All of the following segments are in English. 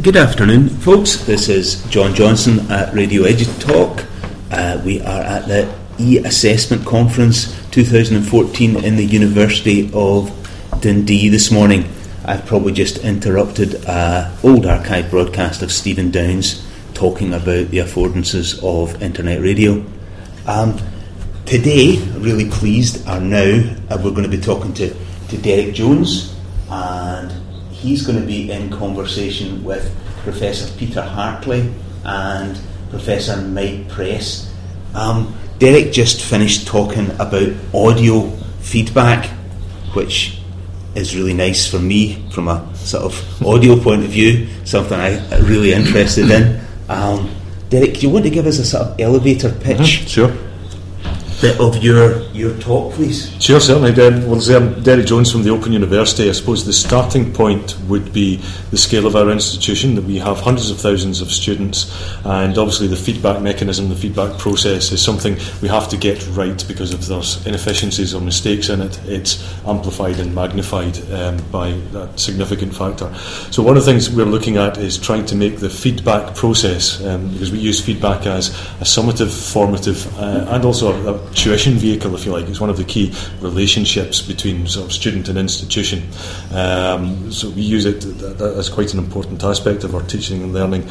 Good afternoon, folks. This is John Johnson at Radio EduTalk. We are at the E-Assessment Conference 2014 in the University of Dundee this morning. I've probably just interrupted an old archive broadcast of Stephen Downes talking about the affordances of internet radio. Today, really pleased, we're going to be talking to Derek Jones, and he's going to be in conversation with Professor Peter Hartley and Professor Mike Press. Derek just finished talking about audio feedback, which is really nice for me from a sort of audio point of view, something I'm really interested in. Derek, do you want to give us a sort of elevator pitch? Sure. Bit of your talk, please. Sure, certainly. I'm Derek Jones from the Open University. I suppose the starting point would be the scale of our institution, that we have hundreds of thousands of students, and obviously the feedback mechanism, the feedback process is something we have to get right, because if there's inefficiencies or mistakes in it, it's amplified and magnified by that significant factor. So one of the things we're looking at is trying to make the feedback process, because we use feedback as a summative, formative, and also a tuition vehicle, if you like. It's one of the key relationships between sort of student and institution. So we use it as quite an important aspect of our teaching and learning.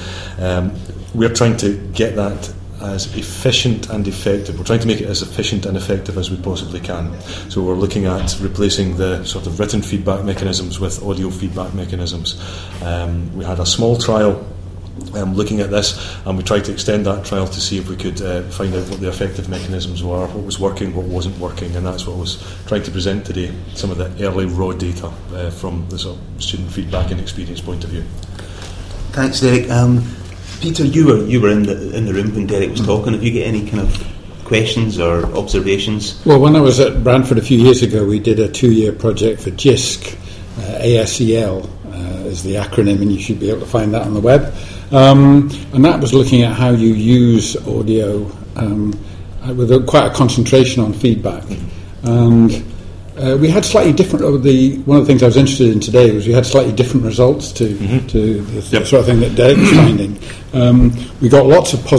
We're trying to get that as efficient and effective. We're trying to make it as efficient and effective as we possibly can. So we're looking at replacing the sort of written feedback mechanisms with audio feedback mechanisms. We had a small trial looking at this, and we tried to extend that trial to see if we could find out what the effective mechanisms were, what was working, what wasn't working, and that's what I was trying to present today, some of the early raw data from the sort of student feedback and experience point of view. Thanks, Derek. Peter, you were in the room when Derek was talking. Have you got any kind of questions or observations? Well, when I was at Bradford a few years ago, we did a 2-year project for JISC. ASEL is the acronym, and you should be able to find that on the web. And that was looking at how you use audio with quite a concentration on feedback. And we had slightly different. One of the things I was interested in today was we had slightly different results to the sort of thing that Derek was finding. We got lots of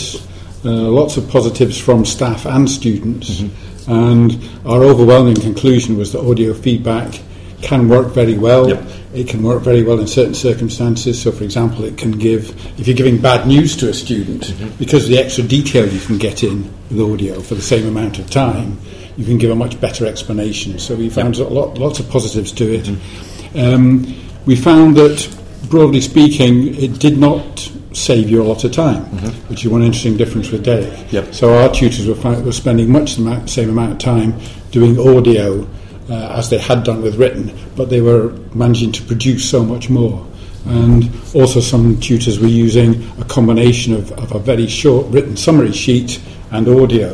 positives from staff and students, and our overwhelming conclusion was that audio feedback can work very well. It can work very well in certain circumstances. So, for example, it can give, if you're giving bad news to a student, because of the extra detail you can get in with audio for the same amount of time, you can give a much better explanation. So we found lots of positives to it. We found that, broadly speaking, it did not save you a lot of time, which is one interesting difference with Derek. So our tutors were spending much the same amount of time doing audio as they had done with written, but they were managing to produce so much more. And also some tutors were using a combination of a very short written summary sheet and audio,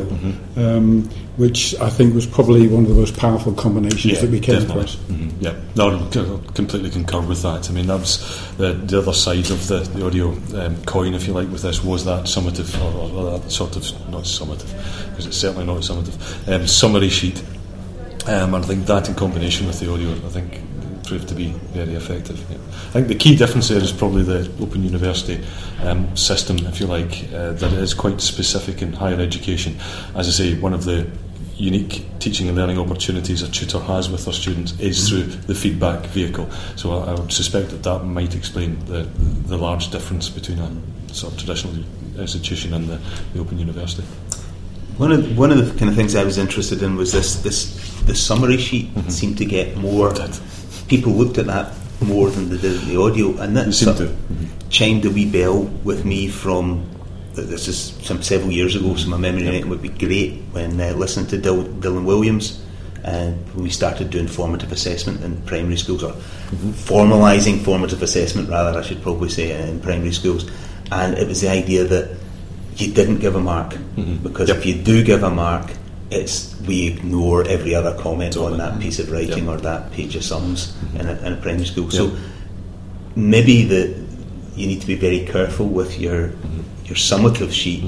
which I think was probably one of the most powerful combinations that we came across. No, I completely concur with that. I mean, that was the other side of the audio coin, if you like, with this, was that summative, or that sort of, not summative, because it's certainly not summative, summary sheet. And I think that in combination with the audio, I think, proved to be very effective. I think the key difference there is probably the Open University system, if you like, that it is quite specific in higher education. As I say, one of the unique teaching and learning opportunities a tutor has with their students is through the feedback vehicle. So I would suspect that might explain the large difference between a sort of traditional institution and the Open University. One of the kind of things I was interested in was the summary sheet seemed to get more. People looked at that more than they did the audio, and that chimed a wee bell with me from. This is several years ago, so my memory on it would be great when listening to Dylan Williams, when we started doing formative assessment in primary schools, or formalising formative assessment rather, I should probably say, in primary schools, and it was the idea that you didn't give a mark, because if you do give a mark, we ignore every other comment on that piece of writing or that page of sums in a primary school. So maybe you need to be very careful with your summative sheet,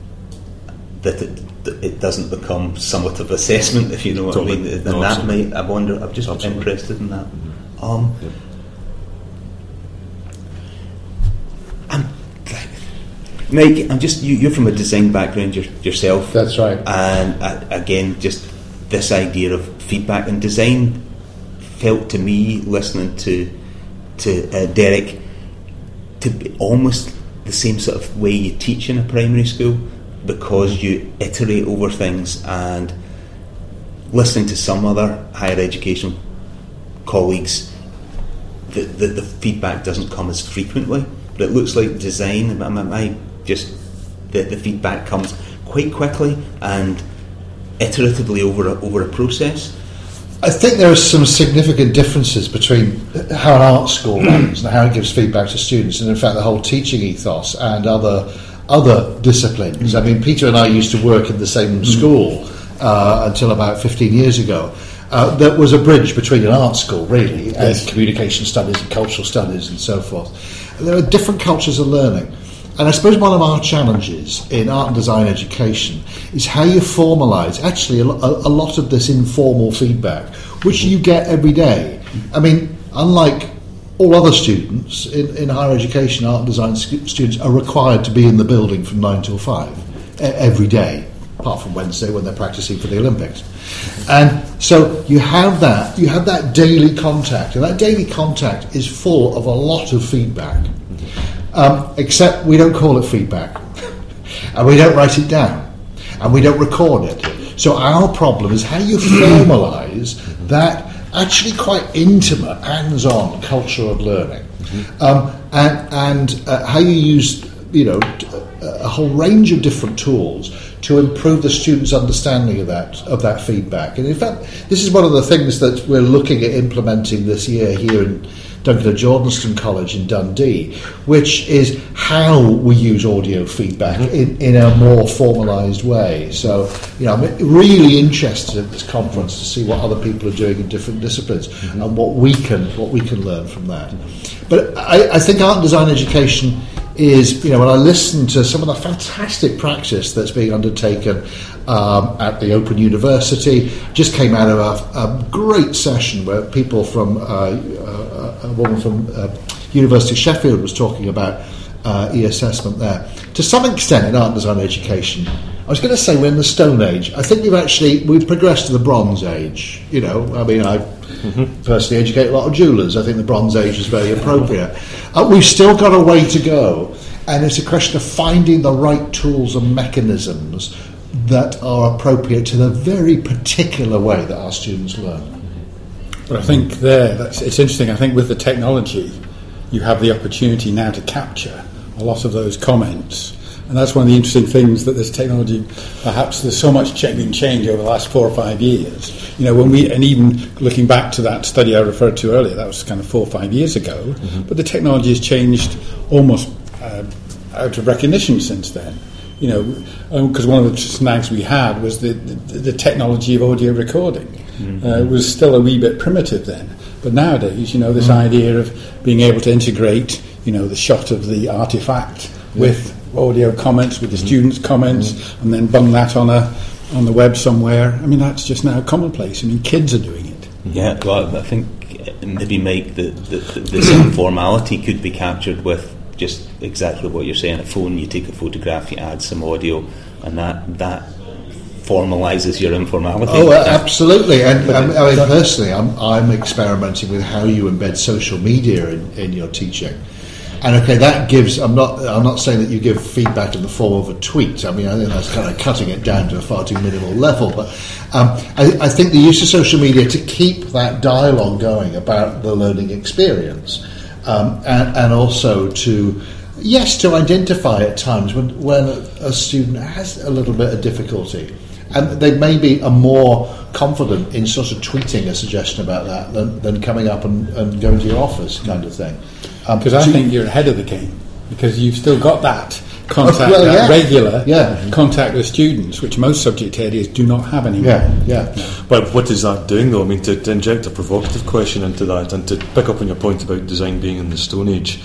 that it doesn't become summative assessment, if you know what I mean. And that might, I wonder, I'm just interested in that. Mike, you're from a design background yourself. That's right. And again, just this idea of feedback and design felt to me, listening to Derek, to be almost the same sort of way you teach in a primary school, because you iterate over things. And listening to some other higher education colleagues, the feedback doesn't come as frequently, but it looks like design, the feedback comes quite quickly and iteratively over a process. I think there are some significant differences between how an art school runs and how it gives feedback to students, and in fact the whole teaching ethos and other disciplines. I mean, Peter and I used to work in the same school until about 15 years ago. There was a bridge between an art school, really, and communication studies and cultural studies and so forth. And there are different cultures of learning. And I suppose one of our challenges in art and design education is how you formalise actually a lot of this informal feedback, which you get every day. I mean, unlike all other students in higher education, art and design students are required to be in the building from 9 till 5 every day, apart from Wednesday when they're practising for the Olympics. And so you have that daily contact, and that daily contact is full of a lot of feedback. Except we don't call it feedback, and we don't write it down, and we don't record it. So our problem is how you formalise that actually quite intimate, hands-on culture of learning, and how you use a whole range of different tools to improve the students' understanding of that feedback. And in fact, this is one of the things that we're looking at implementing this year here in Duncan and Jordanston College in Dundee, which is how we use audio feedback in a more formalised way. So, I'm really interested in this conference to see what other people are doing in different disciplines and what we can learn from that. But I think art and design education is, when I listen to some of the fantastic practice that's being undertaken at the Open University, just came out of a great session where people from a woman from University of Sheffield was talking about e-assessment there. To some extent in art and design education, I was going to say we're in the Stone Age. I think we've progressed to the Bronze Age. I personally educate a lot of jewellers. I think the Bronze Age is very appropriate. We've still got a way to go, and it's a question of finding the right tools and mechanisms that are appropriate to the very particular way that our students learn. But I think it's interesting. I think with the technology, you have the opportunity now to capture a lot of those comments. And that's one of the interesting things that this technology, perhaps there's so much change over the last 4 or 5 years. And even looking back to that study I referred to earlier, that was kind of 4 or 5 years ago. But the technology has changed almost out of recognition since then. Because one of the snags we had was the technology of audio recording. It was still a wee bit primitive then. But nowadays, this idea of being able to integrate, the shot of the artifact with audio comments, with the students' comments, and then bung that on the web somewhere. I mean, that's just now commonplace. I mean, kids are doing it. Yeah, well, I think maybe, Mike, this informality could be captured with just exactly what you're saying. A phone, you take a photograph, you add some audio, and that formalises your informality. Oh, absolutely. And I mean, personally, I'm experimenting with how you embed social media in your teaching. And okay, that gives. I'm not saying that you give feedback in the form of a tweet. I mean, I think that's kind of cutting it down to a far too minimal level. But I think the use of social media to keep that dialogue going about the learning experience, and also to identify at times when a student has a little bit of difficulty, and they maybe are more confident in sort of tweeting a suggestion about that than coming up and going to your office kind of thing. Because I think you're ahead of the game, because you've still got that contact, regular contact with students, which most subject areas do not have anymore. But what is that doing, though? I mean, to inject a provocative question into that, and to pick up on your point about design being in the Stone Age,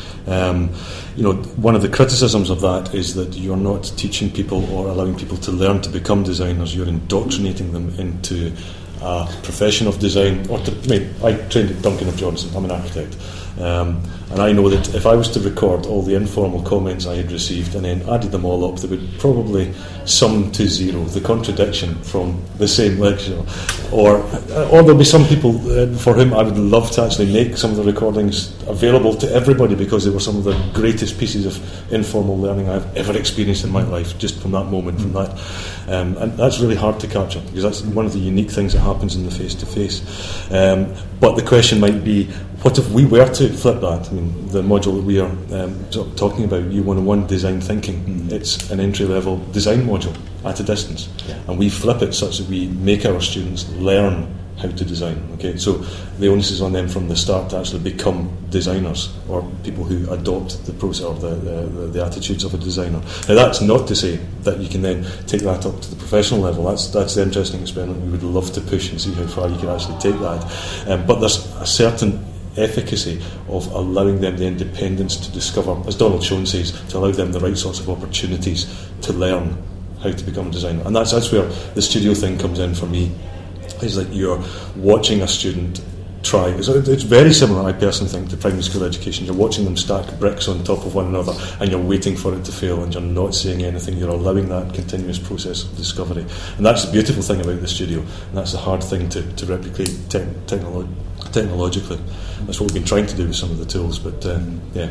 one of the criticisms of that is that you're not teaching people or allowing people to learn to become designers. You're indoctrinating them into a profession of design. I trained at Duncan and Johnson. I'm an architect. And I know that if I was to record all the informal comments I had received and then added them all up, they would probably sum to zero, the contradiction from the same lecture. Or there'll be some people for whom I would love to actually make some of the recordings available to everybody because they were some of the greatest pieces of informal learning I've ever experienced in my life, just from that moment, from that. And that's really hard to capture because that's one of the unique things that happens in the face-to-face. But the question might be, what if we were to flip that? I mean, the module that we are talking about, U101 Design Thinking, it's an entry-level design module at a distance. Yeah. And we flip it such that we make our students learn how to design. Okay, so the onus is on them from the start to actually become designers or people who adopt the process or the attitudes of a designer. Now, that's not to say that you can then take that up to the professional level. That's the interesting experiment we would love to push and see how far you can actually take that. But there's a certain efficacy of allowing them the independence to discover, as Donald Schoen says, to allow them the right sorts of opportunities to learn how to become a designer. And that's where the studio thing comes in for me. It's like you're watching a student try. It's very similar, I personally think, to primary school education. You're watching them stack bricks on top of one another and you're waiting for it to fail and you're not saying anything. You're allowing that continuous process of discovery. And that's the beautiful thing about the studio. And that's the hard thing to replicate technologically. That's what we've been trying to do with some of the tools. But, yeah.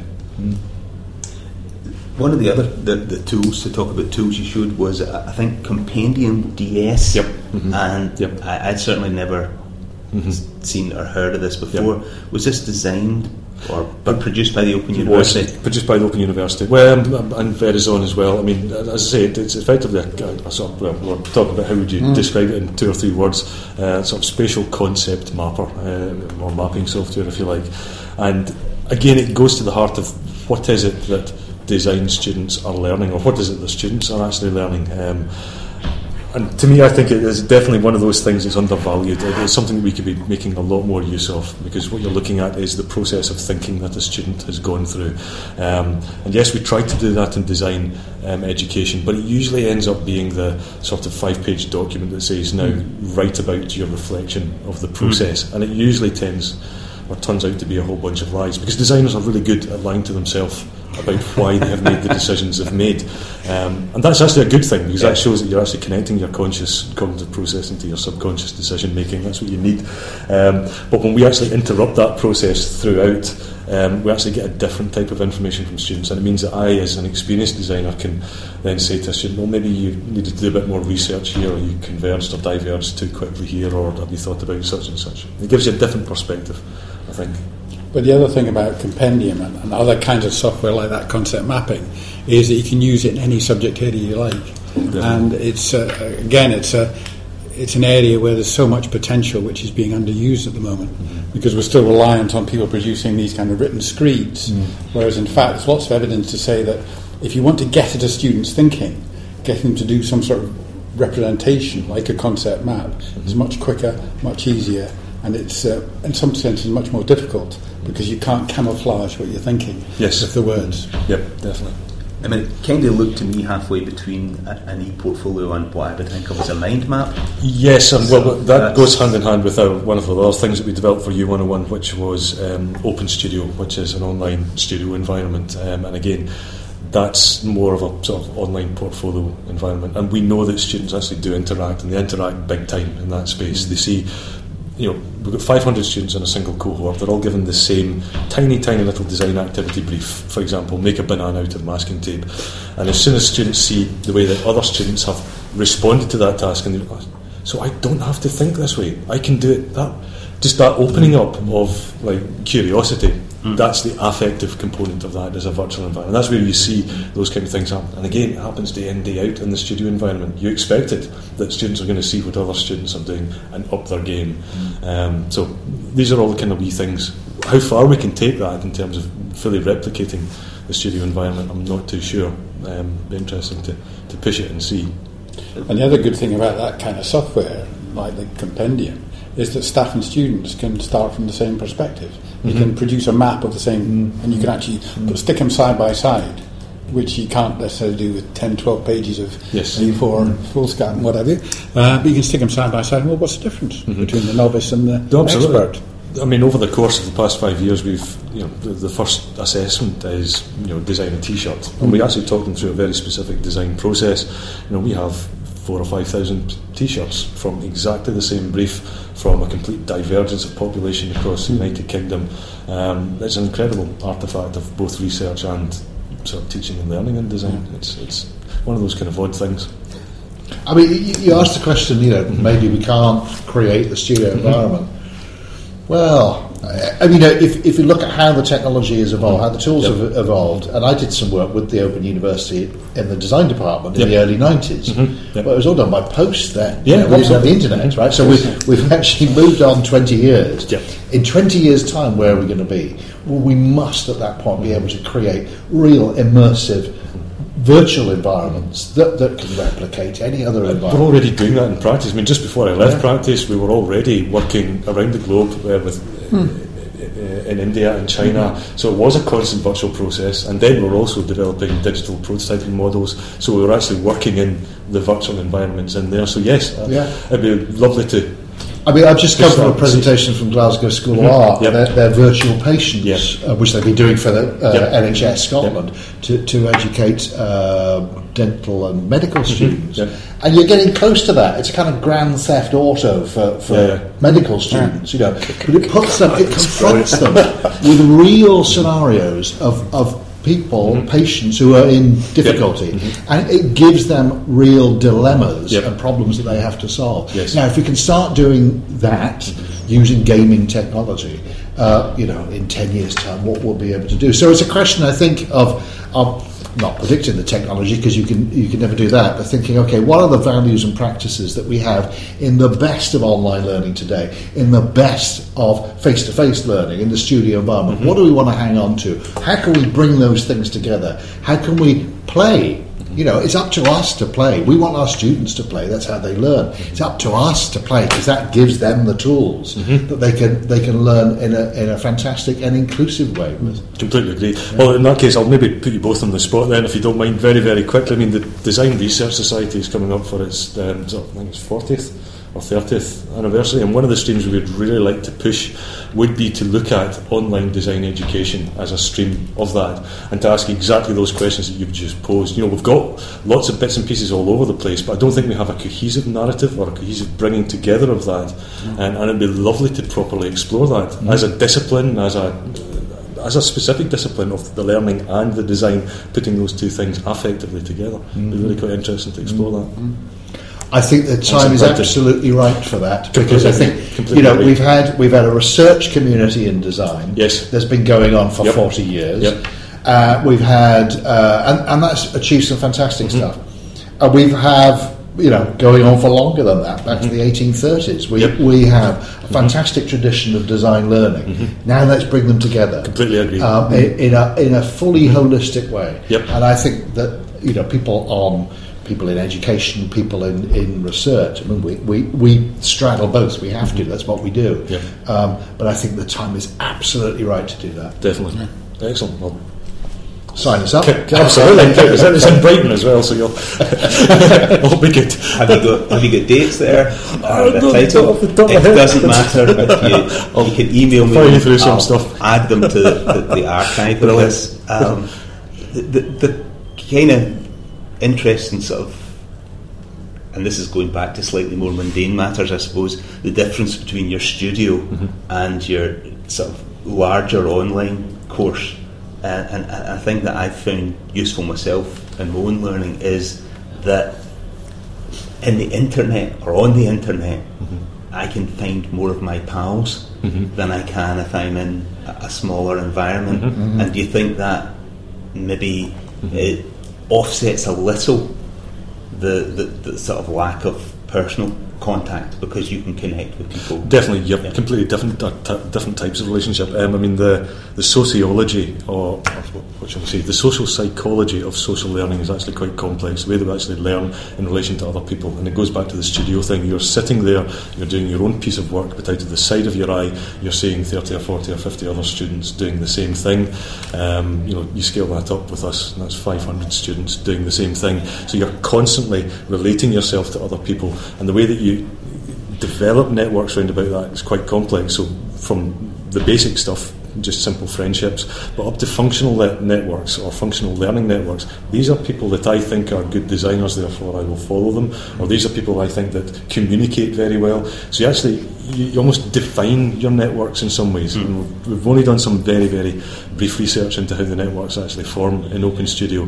One of the other the tools, to talk about tools you showed, was I think Compendium DS. Yep. And I'd certainly never seen or heard of this before. Yep. Was this designed or produced by the Open University? Produced by the Open University. Well, and Verizon as well. I mean, as I say, it's effectively a sort of, we're talking about how would you describe it in 2 or 3 words, sort of spatial concept mapper, or mapping software, if you like. And again, it goes to the heart of what is it that design students are learning, or what is it that students are actually learning. And to me, I think it is definitely one of those things that's undervalued. It's something that we could be making a lot more use of, because what you're looking at is the process of thinking that a student has gone through. And yes, we try to do that in design education, but it usually ends up being the sort of 5-page document that says, now write about your reflection of the process. And it usually turns out to be a whole bunch of lies, because designers are really good at lying to themselves about why they have made the decisions they've made, and that's actually a good thing, because that shows that you're actually connecting your conscious cognitive processing to your subconscious decision making. That's what you need. But when we actually interrupt that process throughout, we actually get a different type of information from students, and it means that I, as an experienced designer, can then say to a student, well, maybe you needed to do a bit more research here, or you converged or diverged too quickly here, or have you thought about such and such. It gives you a different perspective, I think. But the other thing about Compendium and other kinds of software like that, concept mapping, is that you can use it in any subject area you like. Yeah. And it's again, it's an area where there's so much potential which is being underused at the moment, because we're still reliant on people producing these kind of written screeds, whereas in fact there's lots of evidence to say that if you want to get at a student's thinking, getting them to do some sort of representation like a concept map is much quicker, much easier, and it's in some senses much more difficult, because you can't camouflage what you're thinking with the words. Yep, definitely. I mean, it kind of looked to me halfway between an e-portfolio and what I would think of as a mind map. Yes, and well, that goes hand in hand with one of the other things that we developed for U101, which was Open Studio, which is an online studio environment. And again, that's more of a sort of online portfolio environment. And we know that students actually do interact, and they interact big time in that space. They see, we've got 500 students in a single cohort. They're all given the same tiny little design activity brief. For example, make a banana out of masking tape. And as soon as students see the way that other students have responded to that task, and so I don't have to think this way, I can do it. That opening up of like curiosity, that's the affective component of that as a virtual environment. That's where you see those kind of things happen. And again, it happens day in, day out in the studio environment. You expect it, that students are going to see what other students are doing and up their game. So these are all the kind of wee things. How far we can take that in terms of fully replicating the studio environment, I'm not too sure. Be interesting to push it and see. And the other good thing about that kind of software, like the Compendium, is that staff and students can start from the same perspective. You can produce a map of the same, and you can actually stick them side by side, which you can't necessarily do with 10, 12 pages of A4 full scan, whatever. But you can stick them side by side, and well, what's the difference between the novice and the expert? I mean, over the course of the past 5 years, we've, the first assessment is, design a T-shirt, and we actually talked them through a very specific design process. We have 4,000 or 5,000 T-shirts from exactly the same brief, from a complete divergence of population across the United Kingdom. It's an incredible artefact of both research and sort of teaching and learning and design. It's one of those kind of odd things. I mean, you asked the question, maybe we can't create the studio environment. Well, I mean, if you look at how the technology has evolved, how the tools have evolved, and I did some work with the Open University in the design department in the early 90s, but it was all done by post then. We didn't have the internet, right? So we've actually moved on 20 years. In 20 years' time, where are we going to be? Well, we must at that point be able to create real immersive virtual environments that can replicate any other environment. We're already doing that in practice. I mean, just before I left practice, we were already working around the globe in India and China. So it was a constant virtual process, and then we're also developing digital prototyping models. So we were actually working in the virtual environments in there. So yes, it'd be lovely to. I mean, I've just come from a presentation from Glasgow School of Art, their virtual patients, which they've been doing for the NHS Scotland, to educate dental and medical students. And you're getting close to that. It's a kind of grand theft auto for medical students, But it confronts them with real scenarios of people, patients who are in difficulty, and it gives them real dilemmas and problems that they have to solve. Now, if we can start doing that using gaming technology, in 10 years' time, what we'll be able to do. So it's a question, I think, of not predicting the technology, because you can never do that, but thinking, okay, what are the values and practices that we have in the best of online learning today, in the best of face-to-face learning, in the studio environment? What do we want to hang on to? How can we bring those things together? How can we play? It's up to us to play. We want our students to play. That's how they learn. It's up to us to play, because that gives them the tools that they can learn in a fantastic and inclusive way. Completely agree. Well, in that case, I'll maybe put you both on the spot then, if you don't mind, very, very quickly. I mean, the Design Research Society is coming up for its, I think it's 40th or 30th anniversary, and one of the streams we would really like to push would be to look at online design education as a stream of that, and to ask exactly those questions that you've just posed. We've got lots of bits and pieces all over the place, but I don't think we have a cohesive narrative or a cohesive bringing together of that, and it'd be lovely to properly explore that as a discipline, as a specific discipline of the learning and the design, putting those two things effectively together. It'd be really quite interesting to explore that. I think the time is absolutely right for that, because I think we've had a research community in design that's been going on for 40 years. We've had and that's achieved some fantastic stuff. We have going on for longer than that, back to the 1830s. We have a fantastic tradition of design learning. Now let's bring them together. Completely agree. In a fully holistic way. And I think that people in education, people in research. I mean, we straddle both. We have to. That's what we do. But I think the time is absolutely right to do that. Definitely. Excellent. Well, sign us up. Absolutely. It's in Brighton as well, so you'll all be good. Have you got dates there? The title? It doesn't matter. If you can email me. I'll through some stuff. Add them to the archive of this. The kind of interesting sort of, and this is going back to slightly more mundane matters, I suppose, the difference between your studio and your sort of larger online course, and I think that I've found useful myself in my own learning is that in the internet or on the internet I can find more of my pals than I can if I'm in a smaller environment. And do you think that maybe it offsets a little the sort of lack of personal contact, because you can connect with people? Definitely, completely different types of relationship. I mean, the sociology, or what shall we say, the social psychology of social learning is actually quite complex. The way that we actually learn in relation to other people, and it goes back to the studio thing. You're sitting there, you're doing your own piece of work, but out of the side of your eye, you're seeing 30 or 40 or 50 other students doing the same thing. You scale that up with us, and that's 500 students doing the same thing. So you're constantly relating yourself to other people, and the way that you develop networks around about that is quite complex. So from the basic stuff, just simple friendships, but up to functional networks or functional learning networks. These are people that I think are good designers, therefore I will follow them, or these are people I think that communicate very well. So you almost define your networks in some ways. And we've only done some very, very brief research into how the networks actually form in Open Studio,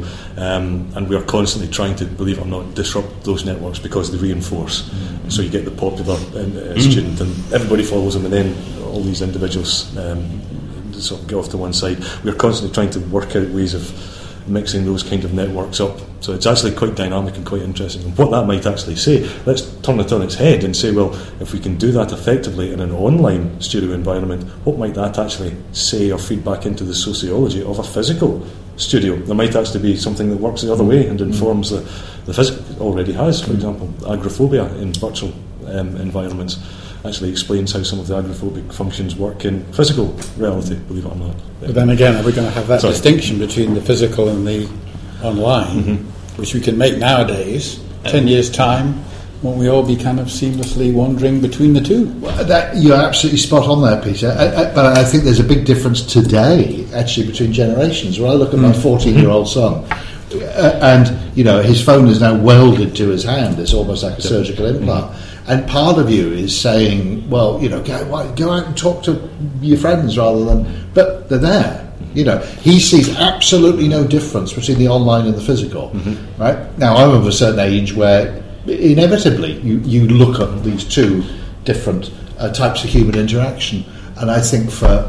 and we are constantly trying to, believe it or not, disrupt those networks because they reinforce. So you get the popular student and everybody follows them, and then all these individuals sort of get off to one side. We're constantly trying to work out ways of mixing those kind of networks up. So it's actually quite dynamic and quite interesting. And what that might actually say, let's turn it on its head and say, well, if we can do that effectively in an online studio environment, what might that actually say or feed back into the sociology of a physical studio? There might actually be something that works the other way and informs the physical. It already has, for example, agoraphobia in virtual environments. Actually explains how some of the agoraphobic functions work in physical reality, believe it or not. But then again, are we going to have that distinction between the physical and the online, which we can make nowadays? 10 years' time, won't we all be kind of seamlessly wandering between the two? Well, you're absolutely spot on there, Peter. But I think there's a big difference today, actually, between generations. When I look at my 14-year-old son, and his phone is now welded to his hand. It's almost like a surgical implant. And part of you is saying, well, go out and talk to your friends rather than... But they're there. He sees absolutely no difference between the online and the physical. Right? Now, I'm of a certain age where inevitably you look at these two different types of human interaction. And I think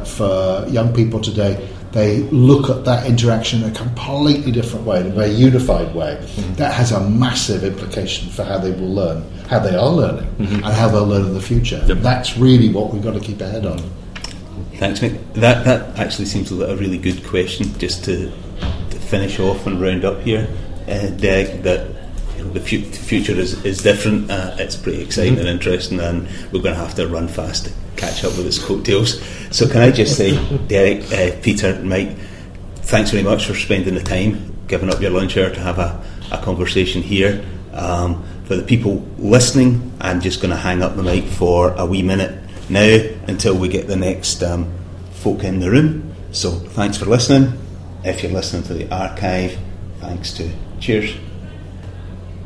for young people today, they look at that interaction in a completely different way, in a very unified way. That has a massive implication for how they will learn, how they are learning, and how they'll learn in the future. Yep. That's really what we've got to keep ahead on. Thanks, Mick. That actually seems like a really good question, just to finish off and round up here. Derek, that the future is different. It's pretty exciting and interesting, and we're going to have to run fast to catch up with its coattails. So can I just say, Derek, Peter, Mike, thanks very much for spending the time, giving up your lunch hour to have a conversation here. For the people listening, I'm just going to hang up the mic for a wee minute now until we get the next folk in the room. So thanks for listening. If you're listening to the archive, thanks too. Cheers.